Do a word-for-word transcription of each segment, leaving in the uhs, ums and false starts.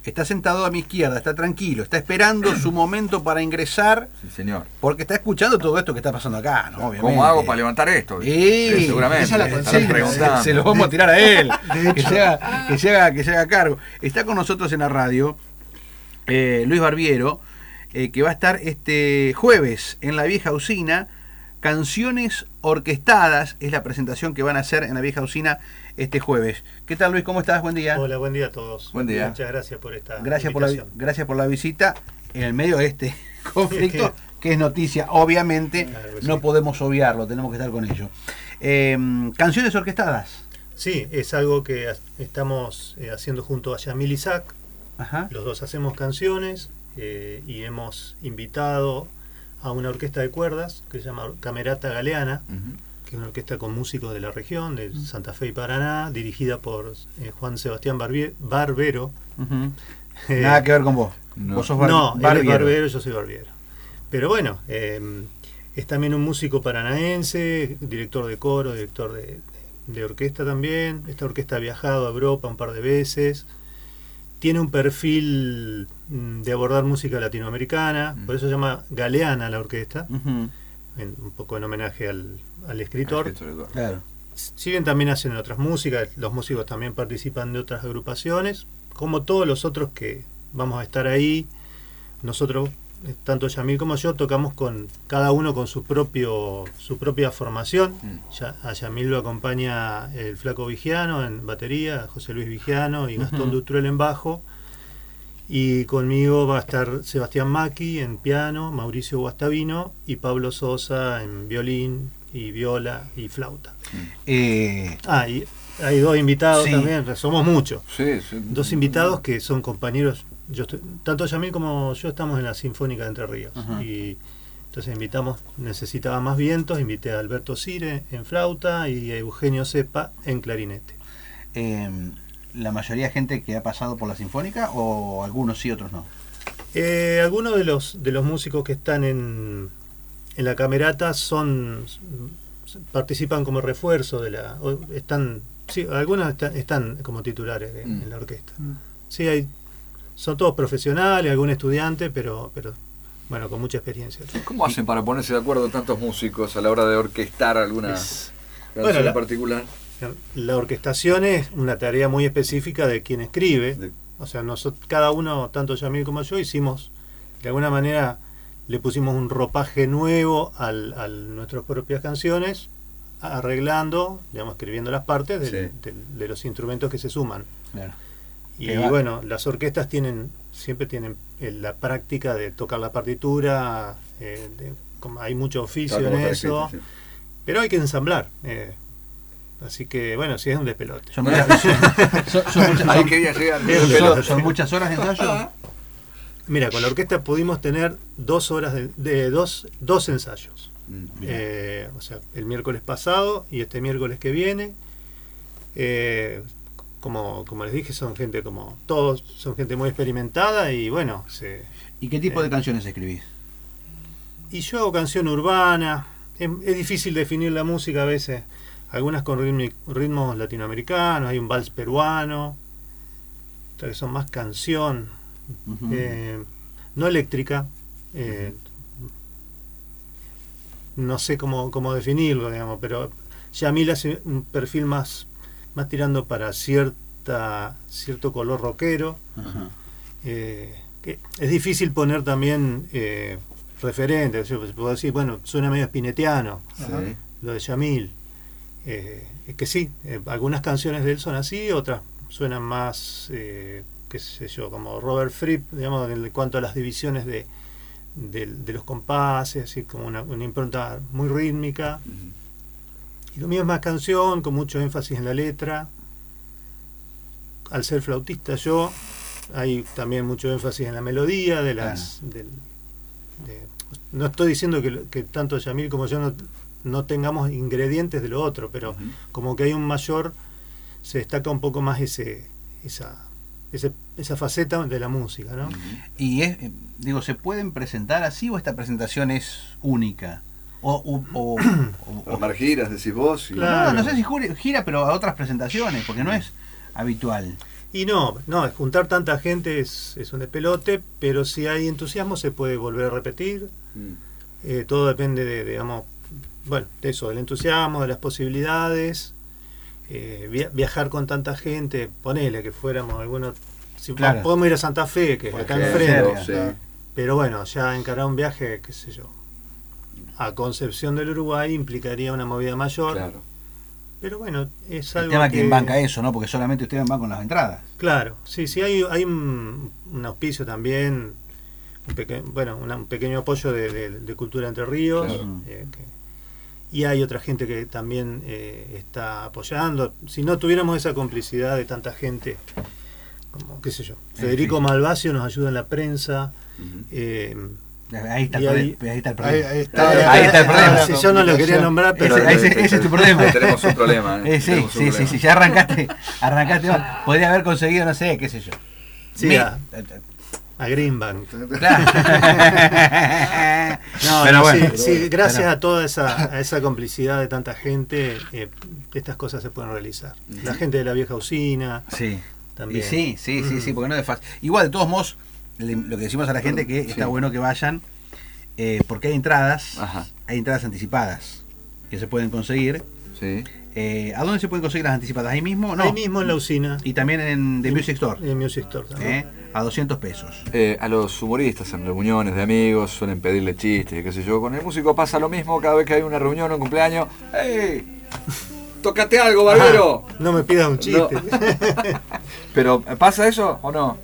está sentado a mi izquierda, está tranquilo, está esperando su momento para ingresar. Sí, señor. Porque está escuchando todo esto que está pasando acá, ¿no? Obviamente. ¿Cómo hago para levantar esto? Sí, sí seguramente. Esa es la consigna. Se, se lo vamos a tirar a él. que, se haga, que, se haga, que se haga cargo. Está con nosotros en la radio eh, Luis Barbiero, eh, que va a estar este jueves en la Vieja Usina. Canciones orquestadas es la presentación que van a hacer en la Vieja Usina este jueves. ¿Qué tal, Luis? ¿Cómo estás? Buen día. Hola, buen día a todos. Buen día. Muchas gracias por esta gracias por la, gracias por la visita en el medio de este conflicto, es que, que es noticia. Obviamente claro que no sí. podemos obviarlo, tenemos que estar con ello. Eh, canciones orquestadas. Sí, es algo que estamos eh, haciendo junto a Yamil Isaac. Ajá. Los dos hacemos canciones eh, y hemos invitado a una orquesta de cuerdas que se llama Camerata Galeana, uh-huh. que es una orquesta con músicos de la región, de uh-huh. Santa Fe y Paraná, dirigida por eh, Juan Sebastián Barbier, Barbero. Uh-huh. Eh, Nada que ver con vos. No, vos sos bar no Barbiero. Él es Barbero, yo soy Barbiero. Pero bueno, eh, es también un músico paranaense, director de coro, director de, de, de orquesta también. Esta orquesta ha viajado a Europa un par de veces. Tiene un perfil de abordar música latinoamericana, uh-huh. por eso se llama Galeana la orquesta, uh-huh. en, un poco en homenaje al, al escritor. El escritor. Claro. Si bien también hacen otras músicas, los músicos también participan de otras agrupaciones, como todos los otros que vamos a estar ahí. Nosotros, tanto Yamil como yo, tocamos con cada uno con su propio su propia formación. Mm. Ya, a Yamil lo acompaña el Flaco Vigiano en batería, José Luis Vigiano y Gastón uh-huh. Dutrell en bajo. Y conmigo va a estar Sebastián Maki en piano, Mauricio Guastavino y Pablo Sosa en violín y viola y flauta. Mm. Eh... Ah, y hay dos invitados sí. también, somos muchos. Sí, sí. Dos invitados que son compañeros. Yo estoy, tanto Yamil como yo estamos en la Sinfónica de Entre Ríos. Uh-huh. Y entonces invitamos, necesitaba más vientos, invité a Alberto Cire en flauta y a Eugenio Cepa en clarinete. Eh, ¿La mayoría de gente que ha pasado por la Sinfónica o algunos sí, otros no? Eh, algunos de los de los músicos que están en, en la camerata son participan como refuerzo de la están sí, algunos están, están como titulares de, mm. en la orquesta. Mm. Sí, hay son todos profesionales, algún estudiante, pero pero bueno, con mucha experiencia. ¿Cómo hacen para ponerse de acuerdo tantos músicos a la hora de orquestar alguna es, canción bueno, la, en particular? La orquestación es una tarea muy específica de quien escribe. De... O sea, nosotros, cada uno, tanto Yamil como yo, hicimos, de alguna manera, le pusimos un ropaje nuevo al, a nuestras propias canciones, arreglando, digamos, escribiendo las partes de, sí. de, de los instrumentos que se suman. Claro. Y bueno, las orquestas tienen siempre tienen eh, la práctica de tocar la partitura, eh, de, como hay mucho oficio claro, en eso, escrito, sí. pero hay que ensamblar. Eh, así que bueno, sí es un despelote. Son muchas, son, son, muchas, Ahí quería llegar. Son, son muchas horas de ensayo. Mira, con la orquesta pudimos tener dos horas de, de dos, dos ensayos. Mm, eh, o sea, el miércoles pasado y este miércoles que viene. Eh, Como, como les dije, son gente como todos, son gente muy experimentada y bueno. Se, ¿Y qué tipo eh, de canciones escribís? Y yo hago canción urbana, es, es difícil definir la música a veces, algunas con ritmi, ritmos latinoamericanos, hay un vals peruano, otras que son más canción, uh-huh. eh, no eléctrica, eh, uh-huh. no sé cómo, cómo definirlo, digamos, pero Yamil hace un perfil más más tirando para cierta cierto color rockero. Uh-huh. eh, que es difícil poner también eh, referentes, se puede decir, bueno, suena medio spinettiano, sí. lo de Yamil, eh, es que sí, eh, algunas canciones de él son así, otras suenan más eh, qué sé yo, como Robert Fripp, digamos, en cuanto a las divisiones de, de, de los compases, así como una, una impronta muy rítmica. Uh-huh. Y lo mío es más canción, con mucho énfasis en la letra. Al ser flautista yo, hay también mucho énfasis en la melodía de las... Ah. De, de, no estoy diciendo que, que tanto Yamil como yo no, no tengamos ingredientes de lo otro, pero uh-huh. como que hay un mayor... Se destaca un poco más ese esa ese, esa faceta de la música, ¿no? Uh-huh. Y es, digo, ¿se pueden presentar así o esta presentación es única? O, o, o, o armar giras, decís vos. Y... Claro. No, no sé si gira, pero a otras presentaciones, porque no es habitual. Y no, no, juntar tanta gente es, es un despelote, pero si hay entusiasmo se puede volver a repetir. Mm. Eh, todo depende de, digamos, bueno, de eso, del entusiasmo, de las posibilidades. Eh, via viajar con tanta gente, ponele que fuéramos algunos, si claro. podemos ir a Santa Fe, que es acá enfrente, sí. Pero bueno, ya encarar un viaje, qué sé yo, a Concepción del Uruguay implicaría una movida mayor. Claro. Pero bueno, es algo. El tema que quién banca eso, ¿no? Porque solamente ustedes van con las entradas. Claro, sí, sí, hay, hay un, un auspicio también, un peque, bueno, una, un pequeño apoyo de, de, de Cultura Entre Ríos. Claro. Eh, que, y hay otra gente que también eh, está apoyando. Si no tuviéramos esa complicidad de tanta gente, como, qué sé yo, Federico Malvasio nos ayuda en la prensa. Uh-huh. eh, Ahí está, el ahí, ahí está el problema. Ahí, ahí, está, ahí, ahí está el problema. Si yo no lo quería nombrar, pero ese, ese, ese es tu problema. Tenemos un problema. ¿eh? Eh, sí, tenemos sí, un sí, problema. sí, ya arrancaste, arrancaste. Podría haber conseguido, no sé, qué sé yo. Sí, Mi, a, a Greenbank. Claro. No, pero no, bueno, sí, sí, gracias pero, a toda esa, a esa complicidad de tanta gente, eh, estas cosas se pueden realizar. Uh-huh. La gente de la vieja usina. Sí. También. Y sí, sí, sí, uh-huh. sí, porque no es fácil. Igual, de todos modos, lo que decimos a la gente que está sí. bueno que vayan. Eh, porque hay entradas, Ajá. hay entradas anticipadas que se pueden conseguir. Sí. Eh, ¿A dónde se pueden conseguir las anticipadas? ¿Ahí mismo? No. Ahí mismo en la usina. Y también en The Music Store. En Music Store también. Eh, a doscientos pesos. Eh, a los humoristas en reuniones de amigos suelen pedirle chistes, qué sé yo. Con el músico pasa lo mismo cada vez que hay una reunión o un cumpleaños. ¡Ey! ¡Tócate algo, barbero! Ajá, no me pidas un chiste. No. ¿Pero pasa eso o no?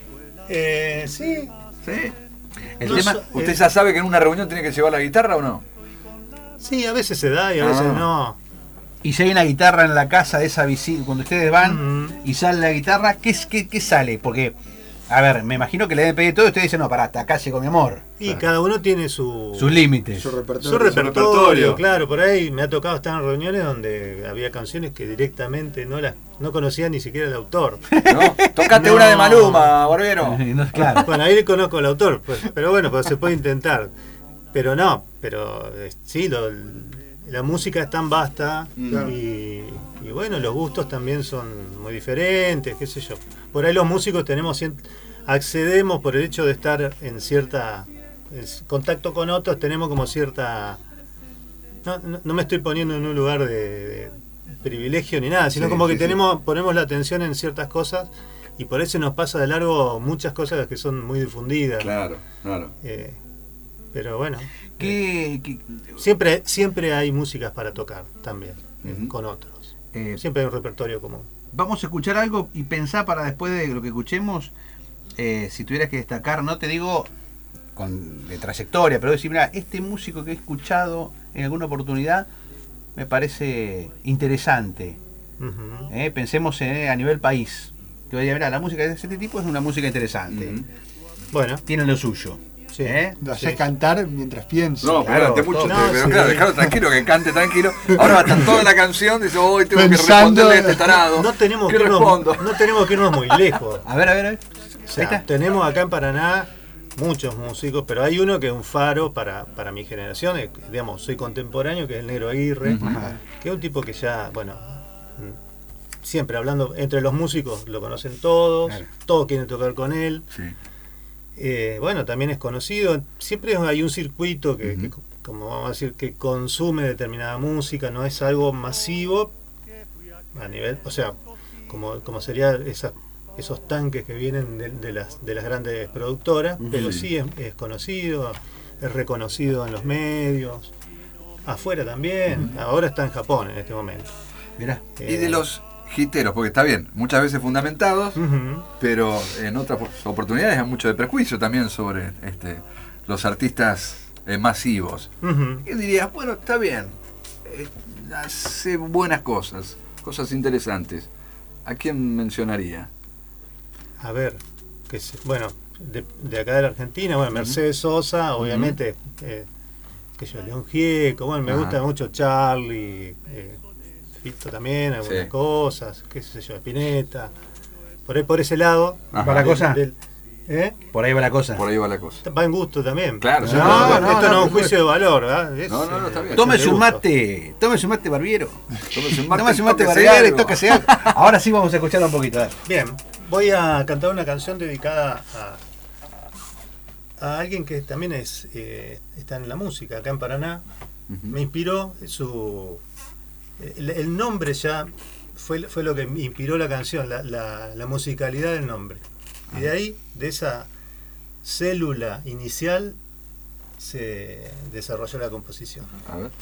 Eh, sí. ¿Sí? El no, tema, ¿Usted eh, ya sabe que en una reunión tiene que llevar la guitarra o no? Sí, a veces se da y a ah. veces no. Y si hay una guitarra en la casa de esa visita, cuando ustedes van uh-huh. y sale la guitarra, ¿qué, qué, ¿qué sale? Porque, a ver, me imagino que le deben pedir todo y ustedes dicen, no, pará, hasta acá llegó mi amor. Y claro. cada uno tiene su, sus límites. Su repertorio. Su repertorio, su repertorio, claro. Por ahí me ha tocado estar en reuniones donde había canciones que directamente no las no conocía ni siquiera el autor. No, tócate no. una de Maluma, barbero. No, claro. Bueno, ahí conozco al autor, pues, pero bueno, pues se puede intentar. Pero no, pero sí, lo, la música es tan vasta claro. y, y bueno, los gustos también son muy diferentes, qué sé yo. Por ahí los músicos tenemos accedemos por el hecho de estar en cierta en contacto con otros, tenemos como cierta no, no, no me estoy poniendo en un lugar de, de privilegio ni nada, sino sí, como que sí, tenemos sí. ponemos la atención en ciertas cosas y por eso nos pasa de largo muchas cosas que son muy difundidas. Claro, claro. Eh, pero bueno, ¿Qué, eh, qué? siempre siempre hay músicas para tocar también uh-huh. eh, con otros. Eh, siempre hay un repertorio común. Vamos a escuchar algo y pensar para después de lo que escuchemos, eh, si tuvieras que destacar, no te digo con de trayectoria, pero decir, mira, este músico que he escuchado en alguna oportunidad me parece interesante. Uh-huh. Eh, pensemos eh, a nivel país. Que vaya, mira, la música de este tipo es una música interesante. Uh-huh. Bueno, tiene lo suyo. Sí. ¿Eh? Lo haces sí. cantar mientras piensas. No, claro, pero mucho, no, pero sí. claro, dejalo tranquilo, que cante tranquilo. Ahora va a estar toda la canción, dice, hoy tengo Pensando, que responderle a este tarado. No tenemos, que irnos, no tenemos que irnos muy lejos. A ver, a ver, a ver. O sea, tenemos acá en Paraná muchos músicos, pero hay uno que es un faro para, para mi generación, es, digamos, soy contemporáneo, que es el Negro Aguirre, uh-huh. que es un tipo que ya, bueno, siempre hablando, entre los músicos lo conocen todos, claro. todos quieren tocar con él. Sí. Eh, bueno, también es conocido, siempre hay un circuito que, uh-huh. que, como vamos a decir, que consume determinada música, no es algo masivo a nivel, o sea, como, como sería esa, esos tanques que vienen de, de las de las grandes productoras, uh-huh. pero sí es, es conocido, es reconocido en los medios, afuera también, uh-huh. ahora está en Japón en este momento. Mirá. Eh, y de los hiteros, porque está bien, muchas veces fundamentados, uh-huh. pero en otras oportunidades hay mucho de prejuicio también sobre este, los artistas eh, masivos. Uh-huh. Y dirías, bueno, está bien, eh, hace buenas cosas, cosas interesantes. ¿A quién mencionaría? A ver, que se, bueno, de, de acá de la Argentina, bueno, uh-huh. Mercedes Sosa, obviamente, uh-huh. eh, que yo, León Gieco, bueno, me uh-huh. gusta mucho Charlie, eh, Fito también, algunas sí. cosas, qué sé yo, Spinetta, por ahí por ese lado. Ajá. ¿Va la cosa? Del, ¿eh? Por ahí va la cosa. Por ahí va la cosa. Va en gusto también. Claro, no, sí, no, no, no, esto no, no es un juicio de valor, ¿verdad? Es, no, no, no, está bien. Tome su mate, tome su mate, barbiero. Tome su mate, tome su mate, barbiero y tóquese algo. Ahora sí vamos a escucharlo un poquito. A ver. Bien, voy a cantar una canción dedicada a, a alguien que también es eh, está en la música acá en Paraná. Uh-huh. Me inspiró su el, el nombre ya fue, fue lo que me inspiró la canción, la, la, la musicalidad del nombre. Y de ahí, de esa célula inicial, se desarrolló la composición. A ver.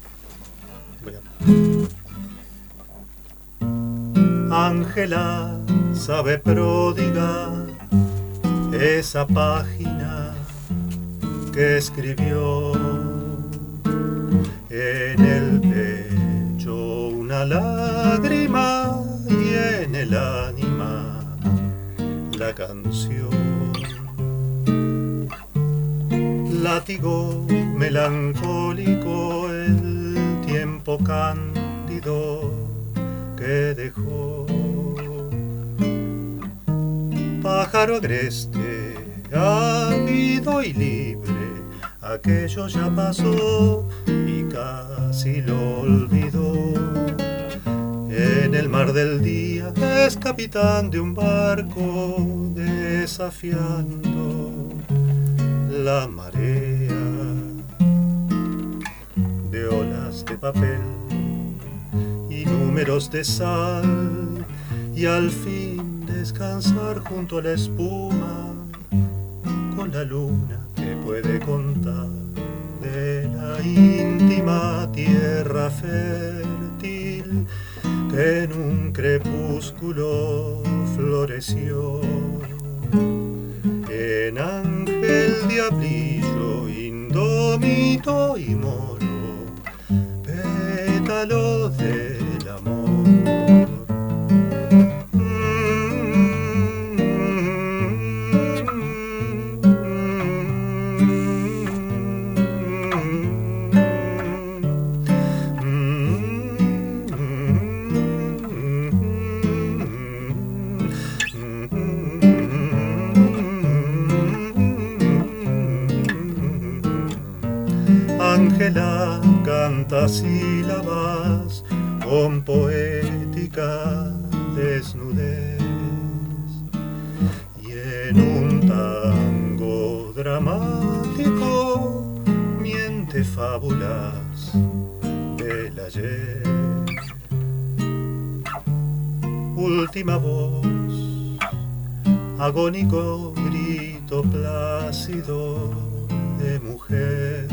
Ángela sabe prodigar esa página que escribió en el pecho una lágrima y en el ánima la canción. Látigo melancólico el tiempo cándido que dejó. Pájaro agreste, ávido y libre, aquello ya pasó y casi lo olvidó. En el mar del día es capitán de un barco desafiando la marea de olas de papel y números de sal, y al fin descansar junto a la espuma con la luna que puede contar de la íntima tierra fértil que en un crepúsculo floreció. En ángel diablillo, indómito y moro, pétalo del amor. Ángela canta sílabas con poética desnudez, y en un tango dramático miente fábulas del ayer. Última voz, agónico grito plácido de mujer.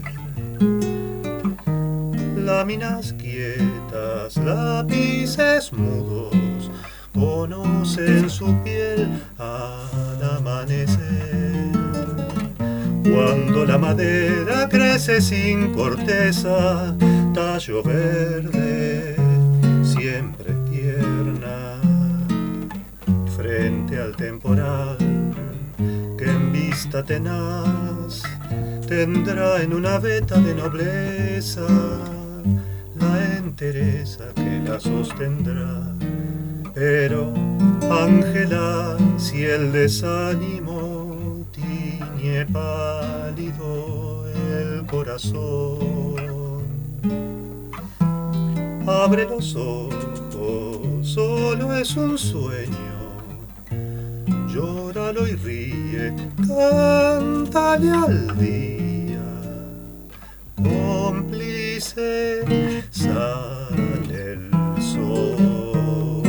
Láminas quietas, lápices mudos, conocen su piel al amanecer. Cuando la madera crece sin corteza, tallo verde, siempre tierna, frente al temporal que en vista tenaz tendrá en una veta de nobleza la entereza que la sostendrá. Pero, Ángela, si el desánimo tiñe pálido el corazón, abre los ojos, solo es un sueño, llóralo y ríe, cántale al día, cómplice sale el sol.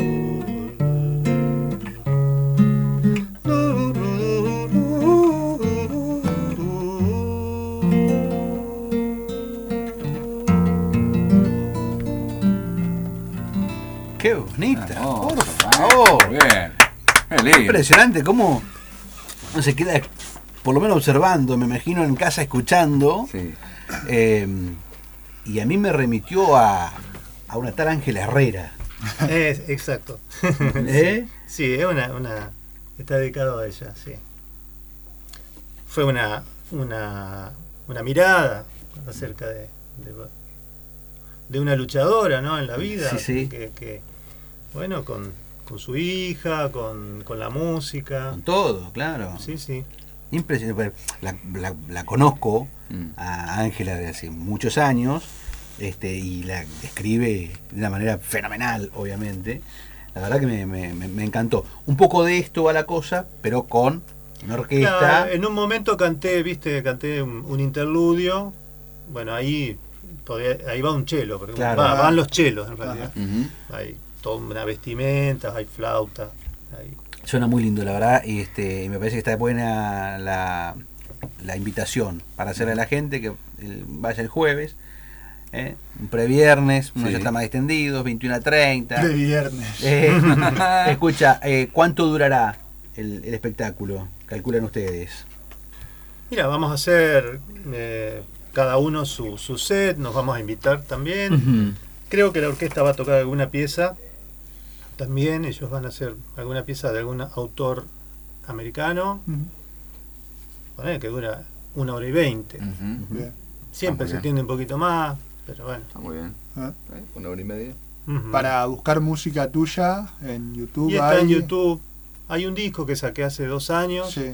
Qué bonita, Hermoso, por favor. Bien. Qué lindo. Impresionante cómo uno se queda, por lo menos observando, me imagino en casa escuchando. Sí. Eh, y a mí me remitió a, a una tal Ángela Herrera. Es, exacto. ¿Eh? Sí, es una, una. Está dedicado a ella, sí. Fue una, una, una mirada acerca de, de, de una luchadora, ¿no? En la vida. Sí, sí. Que, que, bueno, con, con su hija, con, con la música. Con todo, claro. Sí, sí. Impresionante. La, la, la conozco a Ángela de hace muchos años, este, y la escribe de una manera fenomenal, obviamente. La verdad que me, me, me encantó. Un poco de esto va la cosa, pero con una orquesta. Claro, en un momento canté, viste, canté un, un interludio. Bueno, ahí podía, ahí va un chelo, porque Claro. va- van los chelos en realidad. Ujú. Hay toda una vestimenta, hay flauta. Hay... Suena muy lindo, la verdad, y este, y me parece que está buena la, la invitación para hacerle a la gente que el- vaya el jueves, ¿eh? Un previernes, uno Sí. ya está más extendido, veintiuno a treinta. De viernes. Eh, escucha, eh, ¿cuánto durará el, el espectáculo? Calculan ustedes. Mira, vamos a hacer eh, cada uno su, su set, nos vamos a invitar también. Ujú. Creo que la orquesta va a tocar alguna pieza también, ellos van a hacer alguna pieza de algún autor americano, Ujú. ponele que dura una hora y veinte. Ujú. Bien. Siempre muy se bien. extiende un poquito más, pero bueno. Está muy bien. Ah. ¿Eh? Una hora y media. Ujú. Para buscar música tuya en YouTube. Y está en hay- YouTube. Hay un disco que saqué hace dos años, Sí.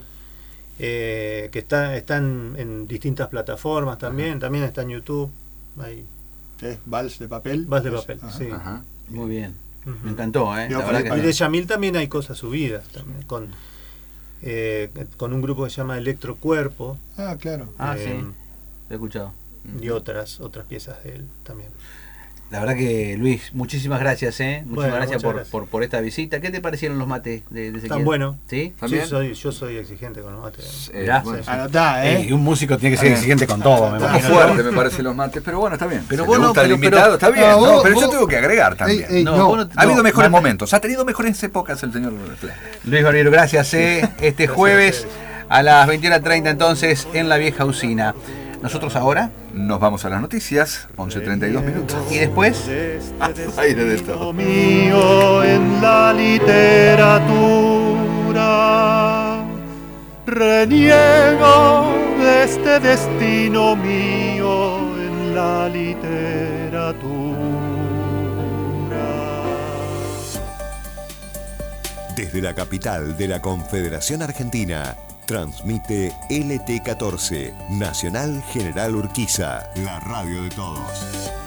eh, que está, está en, en distintas plataformas también, también está en YouTube. Hay ¿Qué es? Vals de papel. Vals de papel, Ajá. sí. Ajá. Muy bien. Ujú. Me encantó, ¿eh? Yo La creo verdad Y que de Yamil también hay cosas subidas, también, con, eh, con un grupo que se llama Electrocuerpo, Ah, claro. Ah, eh, sí, lo he escuchado. y otras otras piezas de él también. La verdad que, Luis, muchísimas gracias, ¿eh? Muchísimas Bueno, gracias, muchas por, gracias. Por, por esta visita. ¿Qué te parecieron los mates de, de Ezequiel? Tan bueno. ¿Sí? ¿También? Yo soy, yo soy exigente con los mates. Eh, Mirá. bueno, sí. Anotá, ¿eh? Eh, y un músico tiene que ser Ah, exigente con todo, me ah, Un poco imagino. fuerte me parecen los mates, pero bueno, está bien. Pero Si vos le no, gusta el pero- invitado, pero- está bien. No, No, vos- pero yo vos- tengo que agregar también. Ey, ey, No, no. vos no- Ha habido no, mejores mate- momentos, ha tenido mejores épocas el señor Fle. Luis Barbiero, gracias, ¿eh? Este jueves a las veintiuna treinta entonces en la vieja usina. Nosotros ahora, Nos vamos a las noticias, once treinta y dos minutos. y después, Aire de todo. mío en la literatura. Reniego de este destino mío en la literatura. Desde la capital de la Confederación Argentina, transmite L T catorce, Nacional General Urquiza, la radio de todos.